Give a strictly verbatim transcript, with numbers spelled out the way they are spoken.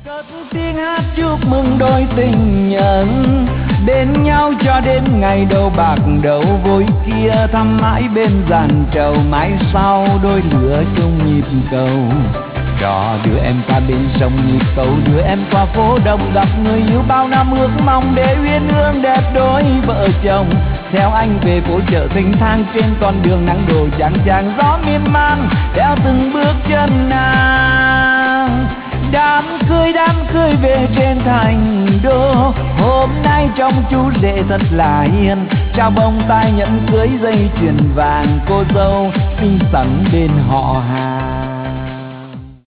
Cất tiếng hát chúc mừng đôi tình nhân đến nhau cho đến ngày đầu bạc đầu vui kia, thăm mãi bên giàn trầu mãi sau đôi lửa chung nhịp cầu. Cho đưa em qua bên sông nhịp cầu, đưa em qua phố đông gặp người yêu bao năm ước mong để uyên ương đẹp đôi vợ chồng. Theo anh về phố chợ Thênh Thang trên con đường nắng đổ chang chang gió miên man theo từng bước chân nàng. Đám cưới đám cưới về trên thành đô, hôm nay trong chú rể thật là hiền, trao bông tai nhẫn cưới dây chuyền vàng, cô dâu xinh xắn bên họ hàng.